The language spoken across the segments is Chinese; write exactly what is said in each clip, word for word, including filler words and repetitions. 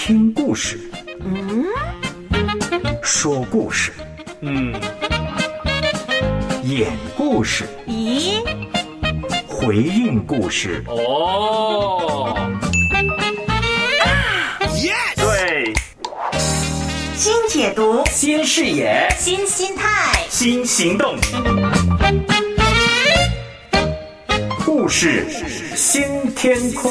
听故事， 嗯， 说故事， 嗯， 演故事， 咦， 回应故事。 哦， 对， 新解读， 新视野， 新心态， 新行动。故事新天空。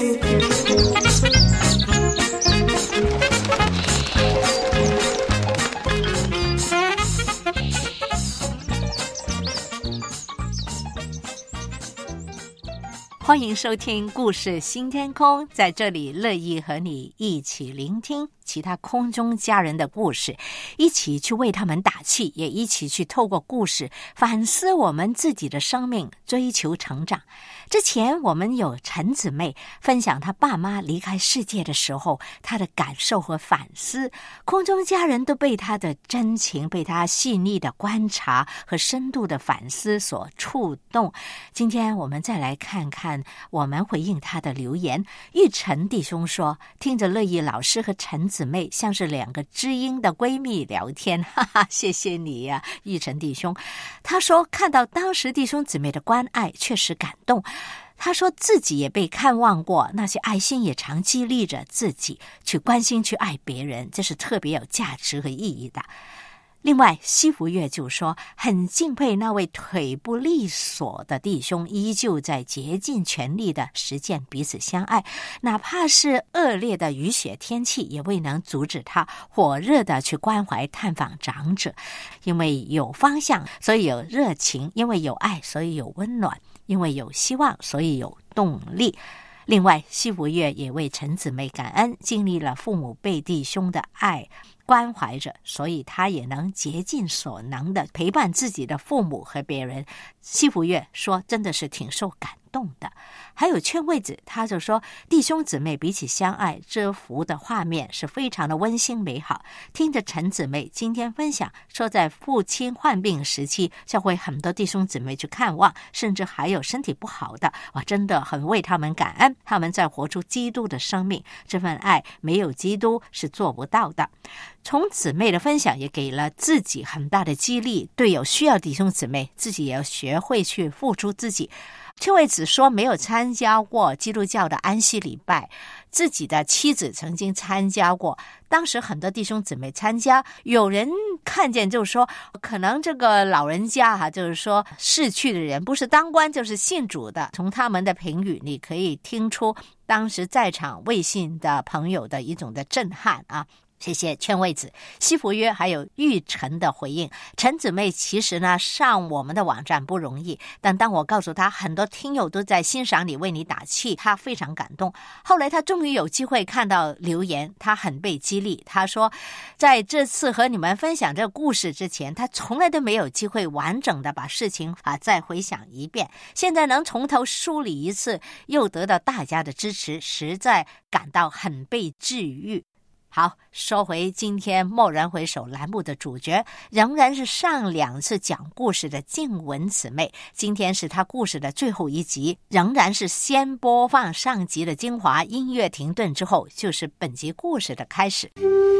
欢迎收听故事新天空，在这里乐意和你一起聆听其他空中家人的故事，一起去为他们打气，也一起去透过故事反思我们自己的生命，追求成长。之前我们有陈姊妹分享她爸妈离开世界的时候她的感受和反思，空中家人都被她的真情，被她细腻的观察和深度的反思所触动。今天我们再来看看我们回应她的留言。玉成弟兄说，听着乐意老师和陈姊妹像是两个知音的闺蜜聊天，哈哈，谢谢你呀、啊，玉成弟兄。他说看到当时弟兄姊妹的关爱确实感动，他说自己也被看望过，那些爱心也常激励着自己去关心去爱别人，这是特别有价值和意义的。另外西福月就说很敬佩那位腿不利索的弟兄，依旧在竭尽全力的实践彼此相爱，哪怕是恶劣的雨雪天气也未能阻止他火热的去关怀探访长者。因为有方向所以有热情，因为有爱所以有温暖，因为有希望所以有动力。另外西福月也为陈姊妹感恩，经历了父母被弟兄的爱关怀着，所以他也能竭尽所能的陪伴自己的父母和别人。西福月说真的是挺受感动的。还有劝慰子，他就说弟兄姊妹彼此相爱遮福的画面是非常的温馨美好。听着陈姊妹今天分享说，在父亲患病时期教会很多弟兄姊妹去看望，甚至还有身体不好的，哇，真的很为他们感恩，他们在活出基督的生命，这份爱没有基督是做不到的。从姊妹的分享也给了自己很大的激励，对有需要弟兄姊妹自己也要学会去付出自己。劝慰子说没有参加过基督教的安息礼拜，自己的妻子曾经参加过，当时很多弟兄姊妹参加，有人看见就是说可能这个老人家哈、啊，就是说逝去的人不是当官就是信主的，从他们的评语你可以听出当时在场未信的朋友的一种的震撼啊。谢谢劝慰子、西福约还有玉成的回应。陈姊妹其实呢上我们的网站不容易，但当我告诉她很多听友都在欣赏你为你打气，她非常感动。后来她终于有机会看到留言，她很被激励。她说在这次和你们分享这个故事之前，她从来都没有机会完整的把事情啊再回想一遍，现在能从头梳理一次，又得到大家的支持，实在感到很被治愈。好，说回今天蓦然回首栏目的主角，仍然是上两次讲故事的静雯姊妹。今天是她故事的最后一集，仍然是先播放上集的精华，音乐停顿之后就是本集故事的开始。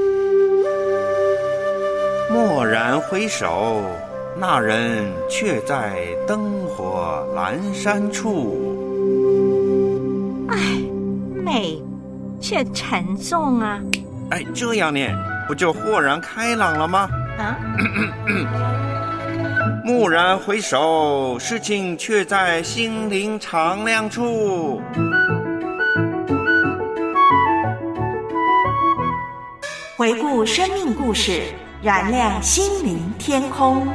蓦然回首，那人却在灯火阑珊处。 哎，美却沉重啊。 哎，这样念不就豁然开朗了吗？ 啊！ 蓦然回首，事情却在心灵敞亮处。 回顾生命故事，燃亮心灵天空。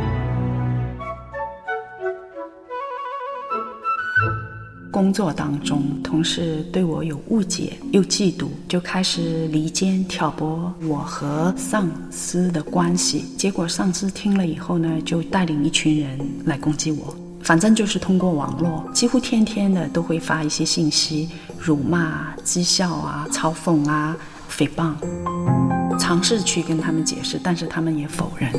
工作当中，同事对我有误解又嫉妒，就开始离间挑拨我和上司的关系。结果上司听了以后呢，就带领一群人来攻击我。反正就是通过网络，几乎天天的都会发一些信息，辱骂、讥笑啊、嘲讽啊、诽谤。尝试去跟他们解释，但是他们也否认。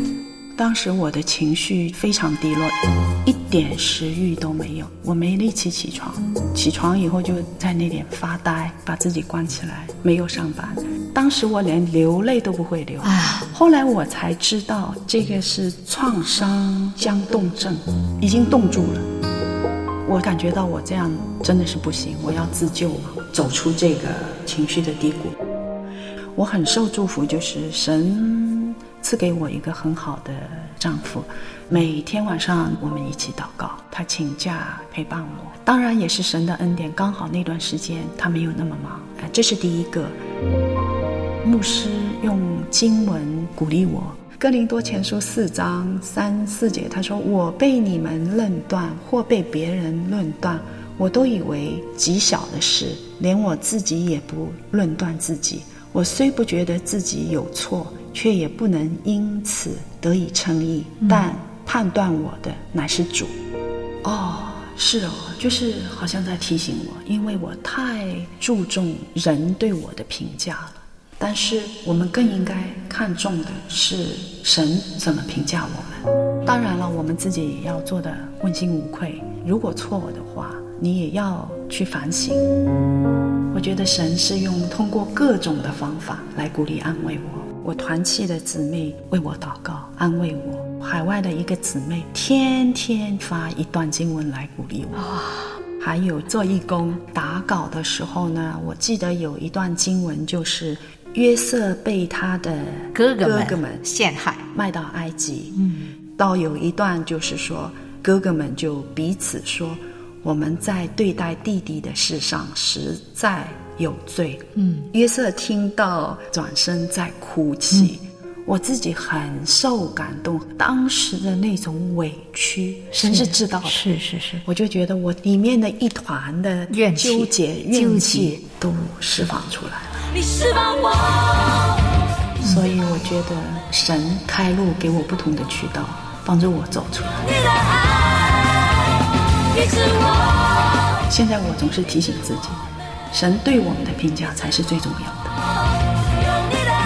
当时我的情绪非常低落，一点食欲都没有，我没力气起床，起床以后就在那点发呆，把自己关起来，没有上班。当时我连流泪都不会流，后来我才知道这个是创伤僵冻症，已经冻住了。我感觉到我这样真的是不行，我要自救嘛，走出这个情绪的低谷。我很受祝福，就是神赐给我一个很好的丈夫，每天晚上我们一起祷告，他请假陪伴我，当然也是神的恩典，刚好那段时间他没有那么忙，这是第一个。牧师用经文鼓励我，哥林多前书四章三四节，他说，我被你们论断或被别人论断，我都以为极小的事，连我自己也不论断自己，我虽不觉得自己有错，却也不能因此得以称义，但判断我的乃是主。哦，是哦，就是好像在提醒我，因为我太注重人对我的评价了，但是我们更应该看重的是神怎么评价我们。当然了，我们自己也要做的问心无愧，如果错的话，你也要去反省。我觉得神是用通过各种的方法来鼓励安慰我。我团契的姊妹为我祷告安慰我，海外的一个姊妹天天发一段经文来鼓励我，还有做义工打稿的时候呢，我记得有一段经文，就是约瑟被他的哥哥们哥哥们陷害卖到埃及，嗯，到有一段就是说哥哥们就彼此说，我们在对待弟弟的事上实在有罪。嗯，约瑟听到转身在哭泣，嗯，我自己很受感动，当时的那种委屈神是知道的， 是是是， 我就觉得我里面的一团的怨气纠结怨气都释放出来了， 你释放我。 所以我觉得神开路给我不同的渠道，帮助我走出来。 你的爱医治我。 现在我总是提醒自己，神对我们的评价才是最重要的。 有你的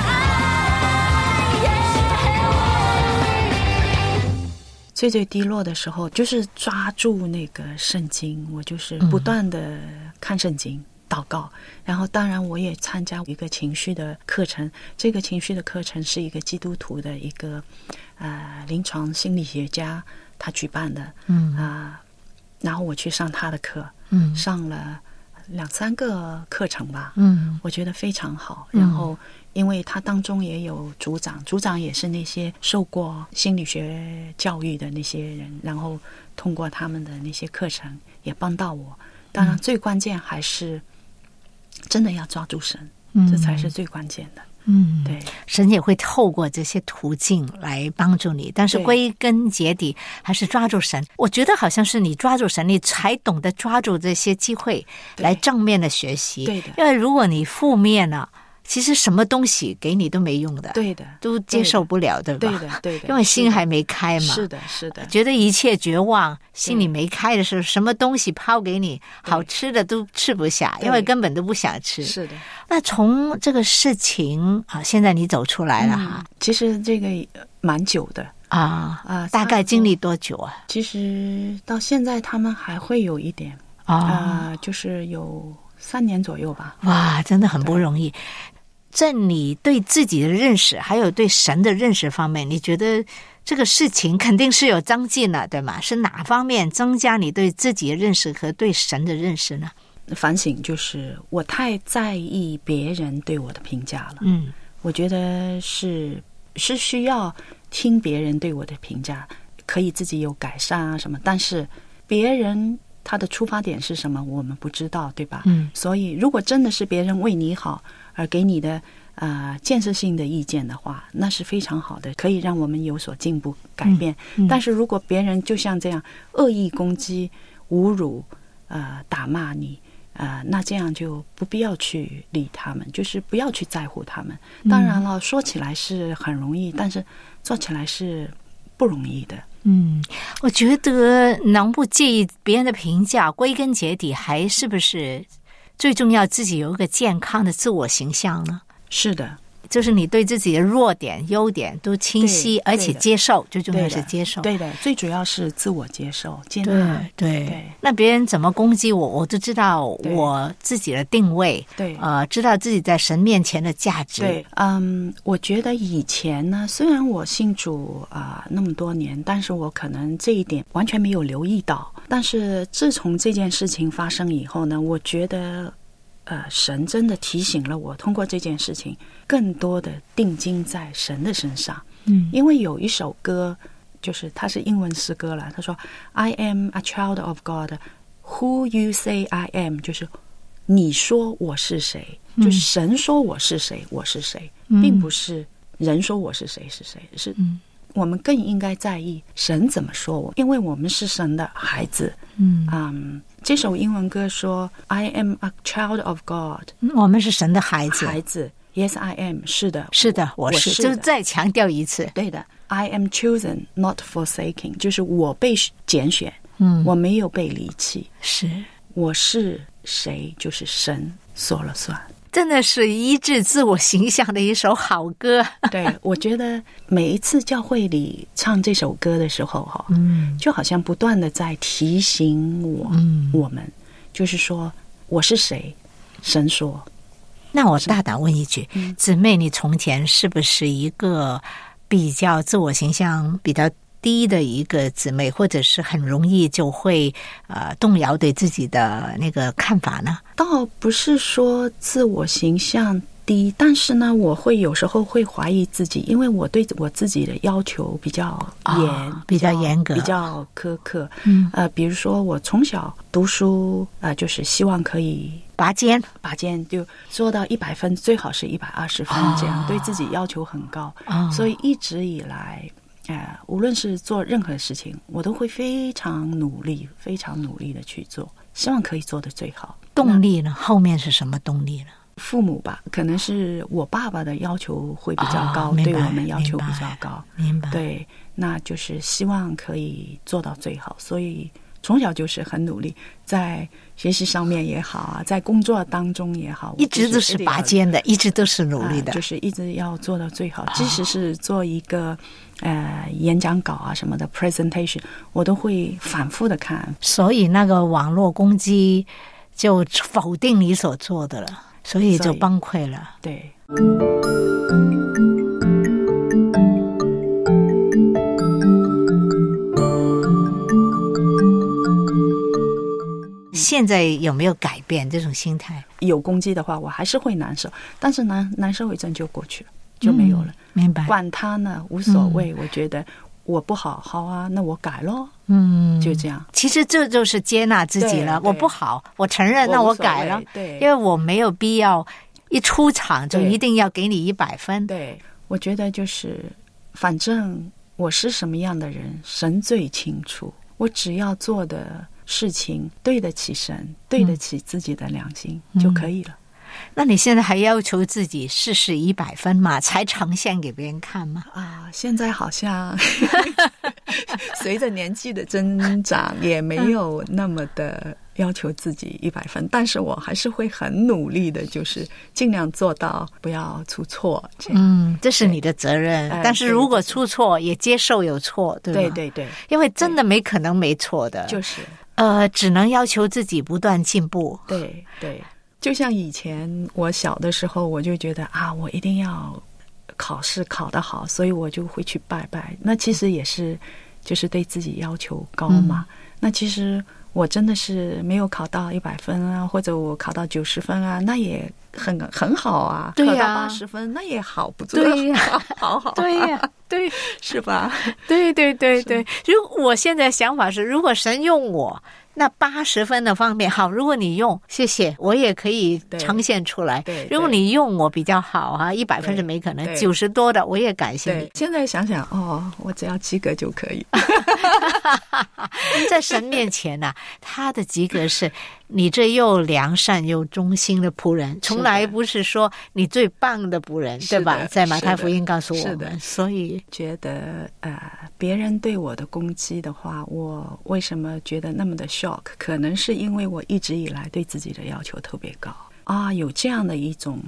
爱， 最最低落的时候，就是抓住那个圣经，我就是不断的看圣经，祷告，然后当然我也参加一个情绪的课程，这个情绪的课程是一个基督徒的一个呃临床心理学家他举办的，嗯啊、呃，然后我去上他的课，嗯，上了两三个课程吧，嗯，我觉得非常好。然后因为他当中也有组长，组长也是那些受过心理学教育的那些人，然后通过他们的那些课程也帮到我。当然最关键还是真的要抓住神，嗯，这才是最关键的。嗯，对， 神也会透过这些途径来帮助你，但是归根结底还是抓住神。我觉得好像是你抓住神，你才懂得抓住这些机会来正面的学习。 对的， 因为如果你负面了，其实什么东西给你都没用的， 对的， 都接受不了，对吧？ 对的，对的， 因为心还没开嘛。 是的，是的， 觉得一切绝望，心里没开的时候，什么东西抛给你，好吃的都吃不下，因为根本都不想吃。 是的。 那从这个事情啊，现在你走出来了哈， 嗯，其实这个蛮久的啊啊，呃，大概经历多久啊？ 其实到现在他们还会有一点啊，呃，就是有三年左右吧。 哇，真的很不容易。在你对自己的认识还有对神的认识方面，你觉得这个事情肯定是有增进了，对吗？是哪方面增加你对自己的认识和对神的认识呢？ 反省就是我太在意别人对我的评价了， 嗯， 我觉得是是需要听别人对我的评价，可以自己有改善啊什么，但是别人他的出发点是什么我们不知道，对吧？嗯，所以如果真的是别人为你好而给你的呃建设性的意见的话，那是非常好的，可以让我们有所进步改变，嗯嗯，但是如果别人就像这样恶意攻击侮辱呃打骂你呃那这样就不必要去理他们，就是不要去在乎他们。当然了，说起来是很容易，但是做起来是不容易的。 嗯，我觉得能不介意别人的评价，归根结底还是不是最重要自己有一个健康的自我形象呢？ 是的， 就是你对自己的弱点、优点都清晰，而且接受，最重要是接受。 对的，最主要是自我接受、接纳。 对 对, 对， 那别人怎么攻击我，我都知道我自己的定位， 对， 呃，知道自己在神面前的价值。 对，嗯，我觉得以前呢，虽然我信主啊、呃、那么多年，但是我可能这一点完全没有留意到。但是自从这件事情发生以后呢，我觉得。呃，神真的提醒了我，通过这件事情，更多的定睛在神的身上。嗯，因为有一首歌，就是它是英文诗歌了。他说 ：“I am a child of God, who you say I am。”就是你说我是谁，嗯、就是神说我是谁，我是谁，嗯、并不是人说我是谁是谁，是我们更应该在意神怎么说我，因为我们是神的孩子。嗯嗯。这首英文歌说 I am a child of God， 我们是神的孩子。 孩子 Yes I am， 是的是的，我是， 我是就再强调一次。 对的， I am chosen not forsaken， 就是我被拣选，嗯，我没有被离弃。 是， 我是谁就是神说了算。 真的是医治自我形象的一首好歌。 对，我觉得每一次教会里唱这首歌的时候，嗯，就好像不断的在提醒我，嗯，我们就是说我是谁，神说。 那我大胆问一句，嗯、姊妹，你从前是不是一个比较自我形象比较低的一个姊妹，或者是很容易就会呃动摇对自己的那个看法呢？ 倒不是说自我形象低，但是呢，我会有时候会怀疑自己，因为我对我自己的要求比较严， 哦、比较严格， 比较苛刻。嗯，呃，比如说我从小读书，呃，就是希望可以拔尖， 拔尖就做到一百分，最好是一百二十分，哦、这样对自己要求很高。哦、所以一直以来。呃，无论是做任何事情，我都会非常努力，非常努力的去做，希望可以做得最好。 动力呢？后面是什么动力呢？ 父母吧，可能是我爸爸的要求会比较高， 哦、 对我们要求比较高。 明白。 对，那就是希望可以做到最好，所以从小就是很努力，在学习上面也好啊，在工作当中也好， 一直都是拔尖的，一直都是努力的， 呃、就是一直要做到最好。哦、即使是做一个呃演讲稿啊什么的 presentation， 我都会反复的看。 所以那个网络攻击就否定你所做的了，所以就崩溃了。 对。 现在有没有改变这种心态？ 有攻击的话，我还是会难受，但是难难受一阵就过去了，就没有了。嗯、 明白。 管他呢，无所谓。嗯、我觉得我不好，好啊，那我改咯。嗯，就这样。 其实这就是接纳自己了。我不好，我承认，那我改了。 对， 因为我没有必要一出场就一定要给你一百分。 对，我觉得就是，反正我是什么样的人，神最清楚。我只要做的事情对得起神，对得起自己的良心、嗯、就可以了。 那你现在还要求自己事事一百分吗？才呈现给别人看吗？ 啊，现在好像随着年纪的增长，也没有那么的要求自己一百分，但是我还是会很努力的，就是尽量做到不要出错。 嗯，这是你的责任。但是如果出错，也接受有错，对吧？ 对对对， 因为真的没可能没错的， 就是呃，只能要求自己不断进步。 对对。就像以前我小的时候，我就觉得啊，我一定要考试考得好，所以我就会去拜拜。那其实也是，就是对自己要求高嘛。嗯、那其实我真的是没有考到一百分啊，或者我考到九十分啊，那也很很好啊。 对呀、 考到八十分那也好不错。 对呀、 啊，好好、啊。 对呀、啊，对， 是吧？ 对对对对。如果我现在想法是，如果神用我。那八十分的方面好，如果你用，谢谢，我也可以呈现出来。 对， 如果你用我比较好啊，一百分是没可能，九十多的我也感谢你。 现在想想，哦，我只要及格就可以。 在神面前呢、啊，他的及格是你这又良善又忠心的仆人，从来不是说你最棒的仆人，对吧？在马太福音告诉我们， 是的， 所以觉得呃，别人对我的攻击的话，我为什么觉得那么的shock？可能是因为我一直以来对自己的要求特别高啊，有这样的一种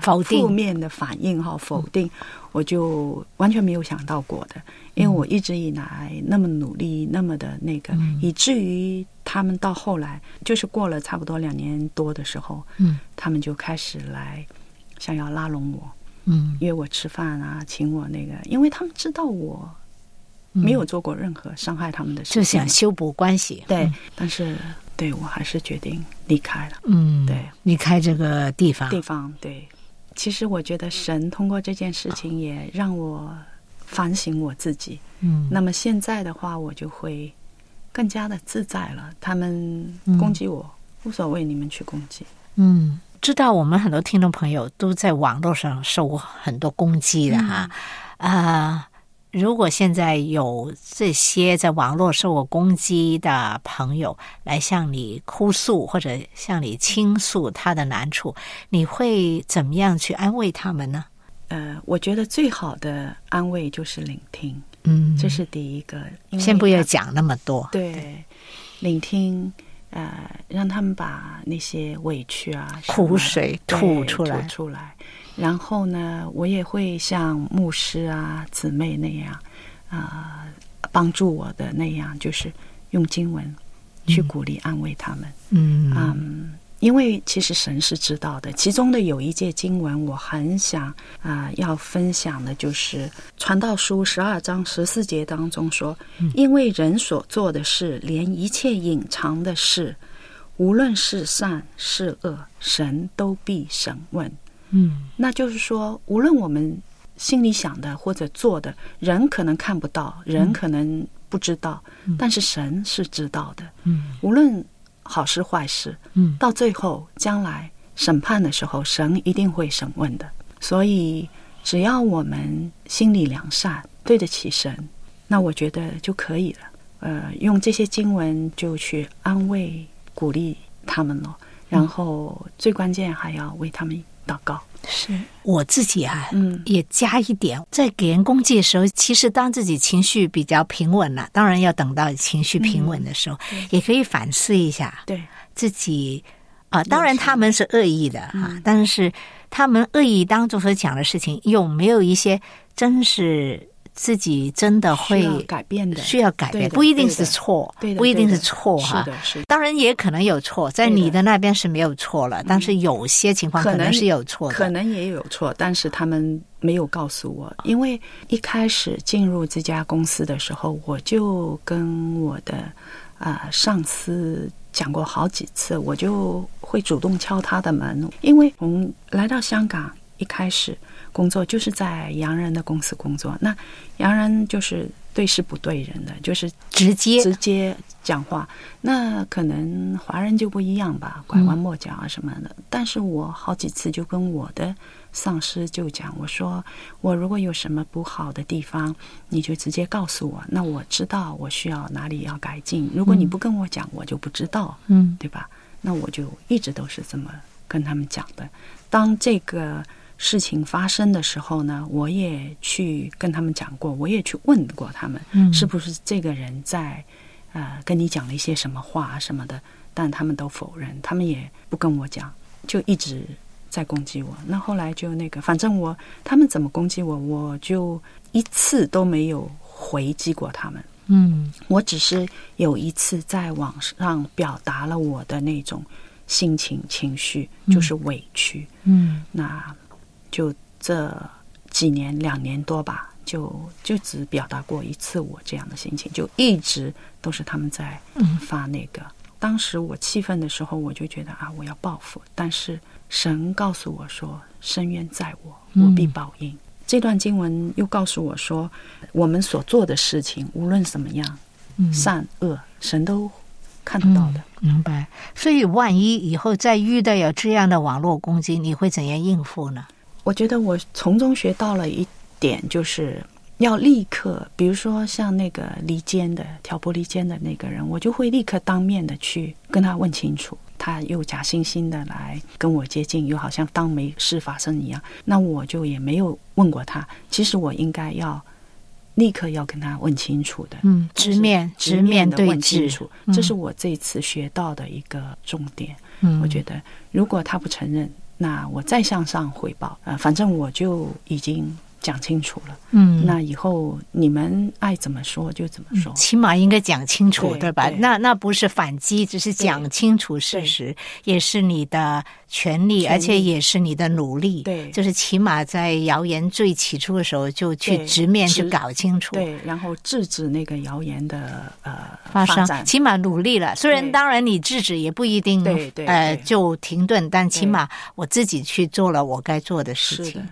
否定负面的反应哈，否定，我就完全没有想到过的，因为我一直以来那么努力，那么的那个， 嗯、 以至于他们到后来就是过了差不多两年多的时候，嗯，他们就开始来想要拉拢我，嗯，约我吃饭啊，请我那个，因为他们知道我没有做过任何伤害他们的事情， 就想修补关系， 对， 嗯、 但是对我还是决定离开了， 嗯， 对， 离开这个地方， 地方，对。其实我觉得神通过这件事情也让我反省我自己，嗯，那么现在的话我就会更加的自在了。他们攻击我、嗯、无所谓，你们去攻击。嗯， 知道我们很多听众朋友都在网络上受过很多攻击的哈，啊、嗯呃，如果现在有这些在网络受过攻击的朋友来向你哭诉或者向你倾诉他的难处，你会怎么样去安慰他们呢？ 呃，我觉得最好的安慰就是聆听， 嗯， 这是第一个。 先不要讲那么多， 对，对聆听，呃，让他们把那些委屈啊、 苦水吐出来， 吐出来。然后呢，我也会像牧师啊、姊妹那样，啊、呃，帮助我的那样，就是用经文去鼓励、安慰他们。嗯嗯，因为其实神是知道的。其中的有一节经文，我很想啊、呃、要分享的，就是传道书十二章十四节当中说，嗯、因为人所做的事，连一切隐藏的事，无论是善是恶，神都必审问。嗯，那就是说，无论我们心里想的或者做的，人可能看不到，人可能不知道，嗯、但是神是知道的。嗯，无论好事坏事，嗯，到最后将来审判的时候，神一定会审问的。所以，只要我们心里良善，对得起神，那我觉得就可以了。呃，用这些经文就去安慰、鼓励他们了。然后，最关键还要为他们祷告。 是我自己啊，嗯，也加一点，在给人攻击的时候，其实当自己情绪比较平稳了，当然要等到情绪平稳的时候，嗯、也可以反思一下，对自己啊、呃，当然他们是恶意的哈、嗯，但是他们恶意当中所讲的事情，有没有一些真是自己真的会需要改变的， 需要改变，不一定是错，不一定是错哈。 是的，是的。 当然也可能有错，在你的那边是没有错了，但是有些情况可能是有错的， 可能也有错，但是他们没有告诉我，因为一开始进入这家公司的时候，我就跟我的啊、呃、上司讲过好几次，我就会主动敲他的门，因为从来到香港一开始工作就是在洋人的公司工作，那洋人就是对事不对人的，就是直接直接讲话。那可能华人就不一样吧，拐弯抹角啊什么的、嗯、但是我好几次就跟我的上司就讲，我说我如果有什么不好的地方，你就直接告诉我，那我知道我需要哪里要改进，如果你不跟我讲、嗯、我就不知道，嗯，对吧？那我就一直都是这么跟他们讲的。当这个事情发生的时候呢，我也去跟他们讲过，我也去问过他们、嗯、是不是这个人在呃跟你讲了一些什么话什么的，但他们都否认，他们也不跟我讲，就一直在攻击我。那后来就那个反正我他们怎么攻击我，我就一次都没有回击过他们。嗯，我只是有一次在网上表达了我的那种心情情绪，就是委屈。嗯，那就这几年两年多吧，就就只表达过一次我这样的心情，就一直都是他们在发那个、嗯、当时我气愤的时候，我就觉得啊，我要报复，但是神告诉我说，深渊在我，我必报应、嗯、这段经文又告诉我说，我们所做的事情无论怎么样、嗯、善恶神都看得到的、 嗯、明白。所以万一以后再遇到有这样的网络攻击，你会怎样应付呢？ 我觉得我从中学到了一点，就是要立刻，比如说像那个离间的挑拨离间的那个人，我就会立刻当面的去跟他问清楚，他又假惺惺的来跟我接近，又好像当没事发生一样，那我就也没有问过他，其实我应该要立刻要跟他问清楚的，嗯， 直面直面对峙， 这是我这次学到的一个重点。嗯，我觉得如果他不承认， 那我再向上汇报，呃，反正我就已经讲清楚了， 嗯， 那以后你们爱怎么说就怎么说， 嗯、起码应该讲清楚， 对, 对吧？ 对那那不是反击，只是讲清楚事实，也是你的权利，而且也是你的努力。 对， 就是起码在谣言最起初的时候就去直面去搞清楚， 对，然后制止那个谣言的呃发生， 展起码努力了。虽然当然你制止也不一定对对呃就停顿，但起码我自己去做了我该做的事情。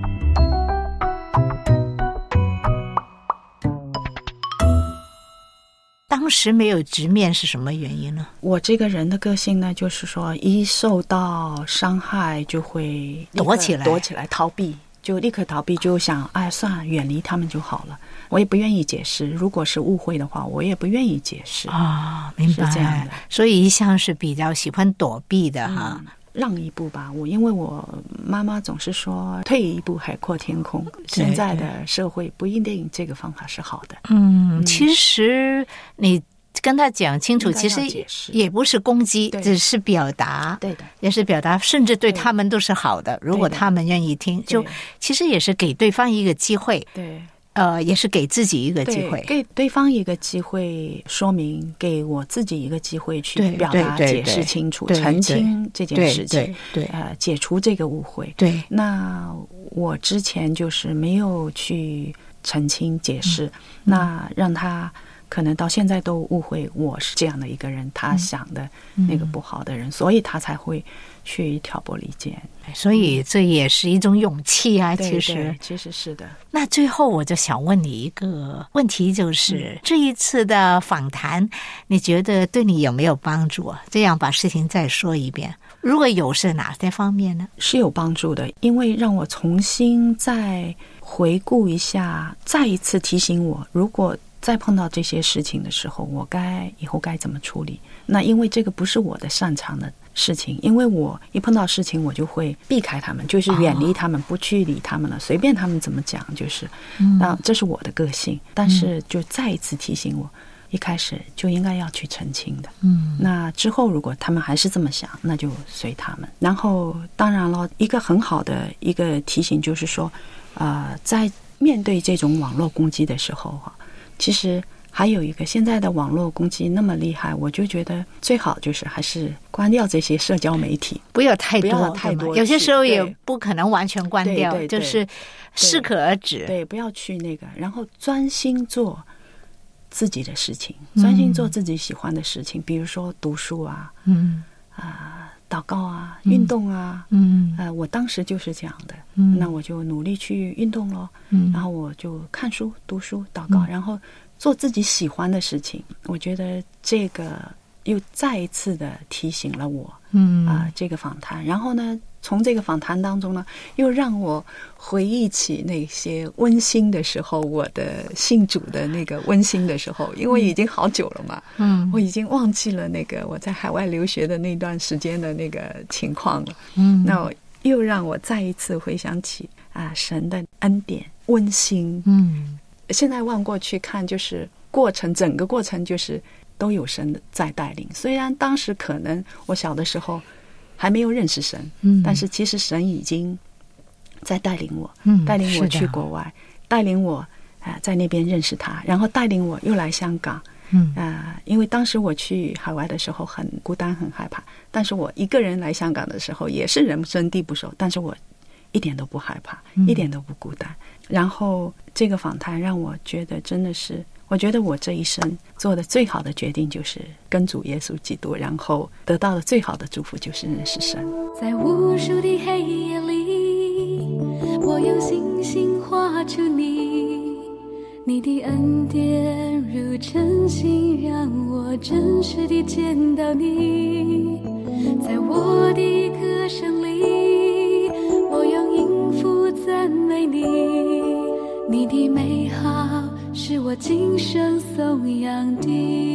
当时没有直面是什么原因呢？ 我这个人的个性呢，就是说一受到伤害就会躲起来， 躲起来逃避，就立刻逃避，就想哎算了，远离他们就好了。我也不愿意解释，如果是误会的话，我也不愿意解释啊、哦，明白， 是这样的。 所以一向是比较喜欢躲避的哈。 嗯，让一步吧，我因为我妈妈总是说退一步海阔天空，现在的社会不一定这个方法是好的。 嗯，嗯其实你跟他讲清楚，其实也不是攻击，只是表达， 对的， 也是表达，甚至对他们都是好的。如果他们愿意听，就其实也是给对方一个机会。 对。 呃，也是给自己一个机会， 给对方一个机会说明，给我自己一个机会去表达、解释清楚、澄清这件事情， 对，对， 呃，解除这个误会。 对， 那我之前就是没有去澄清解释，嗯、那让他可能到现在都误会我是这样的一个人，他想的那个不好的人，嗯、所以他才会去挑拨离间。 所以这也是一种勇气啊， 对其实对其实是的。 那最后我就想问你一个问题，就是、嗯、这一次的访谈你觉得对你有没有帮助啊？这样把事情再说一遍，如果有是哪些方面呢？ 是有帮助的，因为让我重新再回顾一下，再一次提醒我，如果再碰到这些事情的时候，我该以后该怎么处理。那因为这个不是我的擅长的事情，因为我一碰到事情我就会避开他们，就是远离他们、哦、不去理他们了，随便他们怎么讲，就是那、嗯、这是我的个性。但是就再一次提醒我、嗯、一开始就应该要去澄清的。嗯，那之后如果他们还是这么想，那就随他们。然后当然了，一个很好的一个提醒就是说呃，在面对这种网络攻击的时候其实还有一个，现在的网络攻击那么厉害，我就觉得最好就是还是关掉这些社交媒体， 不要太多， 不要太多， 有些时候也不可能完全关掉， 对对对就是适可而止。 对，不要去那个，然后专心做自己的事情，专心做自己喜欢的事情，嗯、比如说读书啊，嗯啊、呃，祷告啊，嗯、运动啊，嗯，呃，我当时就是这样的，嗯，那我就努力去运动咯，嗯，然后我就看书、读书、祷告，嗯、然后做自己喜欢的事情。我觉得这个又再一次的提醒了我，嗯啊、呃，这个访谈。然后呢，从这个访谈当中呢，又让我回忆起那些温馨的时候，我的信主的那个温馨的时候，因为已经好久了嘛，嗯，我已经忘记了那个我在海外留学的那段时间的那个情况了，嗯，那我又让我再一次回想起啊、呃，神的恩典温馨，嗯，现在望过去看，就是过程，整个过程就是都有神在带领。虽然当时可能我小的时候还没有认识神，嗯，但是其实神已经在带领我，嗯，带领我去国外，带领我啊、呃、在那边认识他，然后带领我又来香港，嗯啊、呃，因为当时我去海外的时候很孤单很害怕，但是我一个人来香港的时候也是人生地不熟，但是我一点都不害怕，嗯、一点都不孤单。然后这个访谈让我觉得真的是，我觉得我这一生做的最好的决定就是跟主耶稣基督，然后得到的最好的祝福就是认识神。 在无数的黑夜里，我用星星画出你，你的恩典如晨星，让我真实地见到你。在我的歌声里，我用音符赞美你，你的美好是我今生颂扬的。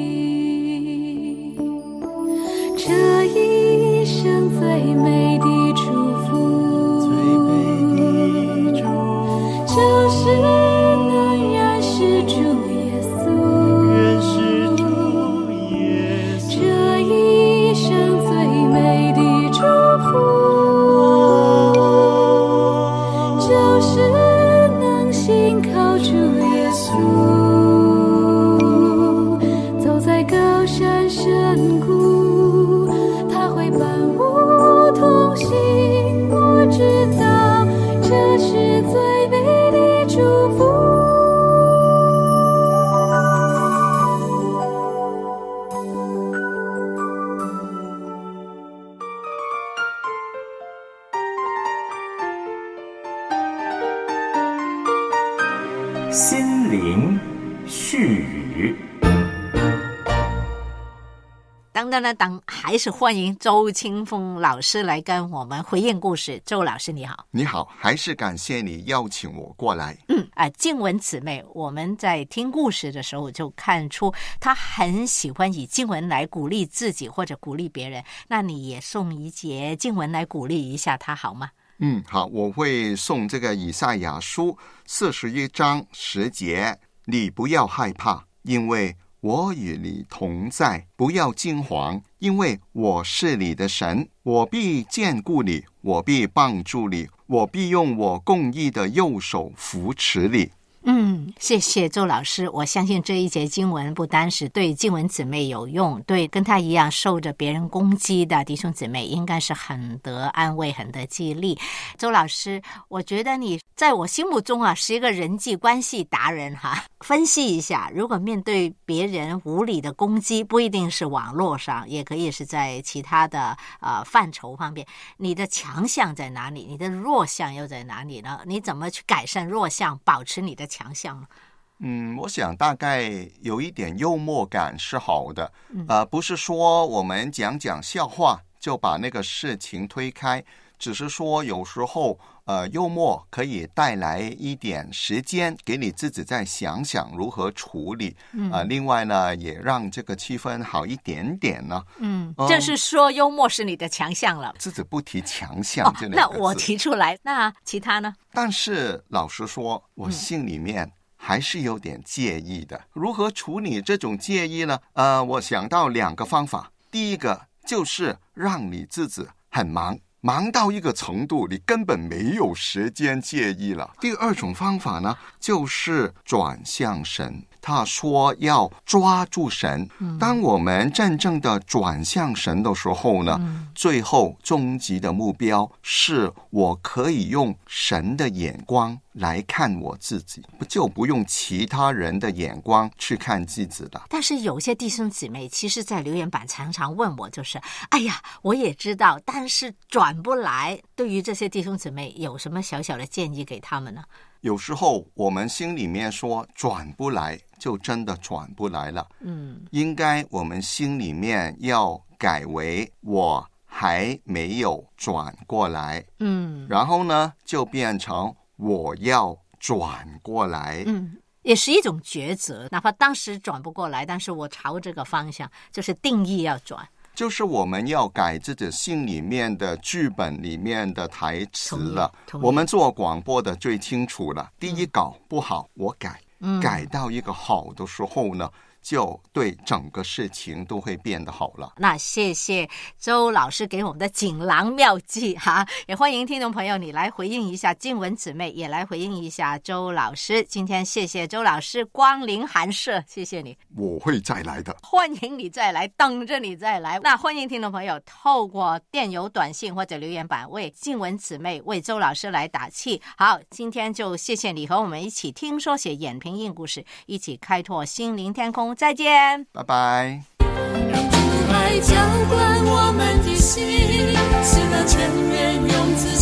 这一生最美的祝福，最美的祝福就是能认识主耶稣，认识主耶稣。这一生最美的祝福心灵絮语。 当当当当，还是欢迎周清风老师来跟我们回应故事。周老师你好。 你好，还是感谢你邀请我过来。 嗯啊，静文姊妹，我们在听故事的时候就看出她很喜欢以经文来鼓励自己或者鼓励别人。那你也送一节经文来鼓励一下她好吗？ 嗯，好，我会送这个以赛亚书四十一章十节，你不要害怕，因为我与你同在，不要惊惶，因为我是你的神，我必眷顾你，我必帮助你，我必用我公义的右手扶持你。 嗯，谢谢周老师。我相信这一节经文不单是对静文姊妹有用，对跟她一样受着别人攻击的弟兄姊妹应该是很得安慰，很得激励。周老师，我觉得你在我心目中啊是一个人际关系达人哈。分析一下，如果面对别人无理的攻击，不一定是网络上，也可以是在其他的呃范畴方面，你的强项在哪里？你的弱项又在哪里呢？你怎么去改善弱项，保持你的强项呢？ 嗯，我想大概有一点幽默感是好的，呃，不是说我们讲讲笑话就把那个事情推开，只是说有时候呃，幽默可以带来一点时间给你自己再想想如何处理，嗯、呃，另外呢，也让这个气氛好一点点呢。嗯， 嗯就是说幽默是你的强项了。 自己不提强项这两个字、 哦、那我提出来，那其他呢？ 但是老实说，我心里面还是有点介意的。嗯、如何处理这种介意呢？呃，我想到两个方法。第一个就是让你自己很忙。忙到一个程度，你根本没有时间介意了。第二种方法呢，就是转向神。他说要抓住神。当我们真正的转向神的时候呢，嗯、最后终极的目标是我可以用神的眼光来看我自己，就不用其他人的眼光去看自己了。 但是有些弟兄姊妹其实在留言板常常问我，就是哎呀，我也知道，但是转不来。对于这些弟兄姊妹有什么小小的建议给他们呢？ 有时候我们心里面说转不来，就真的转不来了。嗯，应该我们心里面要改为我还没有转过来。嗯，然后呢，就变成我要转过来。嗯， 也是一种抉择，哪怕当时转不过来，但是我朝这个方向，就是定义要转。 就是我们要改自己心里面的剧本里面的台词了。我们做广播的最清楚了，第一稿不好我改、嗯、改到一个好的时候呢，就对整个事情都会变得好了。 那谢谢周老师给我们的锦囊妙计哈，也欢迎听众朋友你来回应一下静文姊妹，也来回应一下周老师。今天谢谢周老师光临寒舍，谢谢你。 我会再来的， 欢迎你再来，等着你再来。那欢迎听众朋友透过电邮短信或者留言板为静文姊妹为周老师来打气。好，今天就谢谢你和我们一起听说写演评印故事，一起开拓心灵天空。再见， 拜拜。 让主来浇灌我们的心，使那全人用自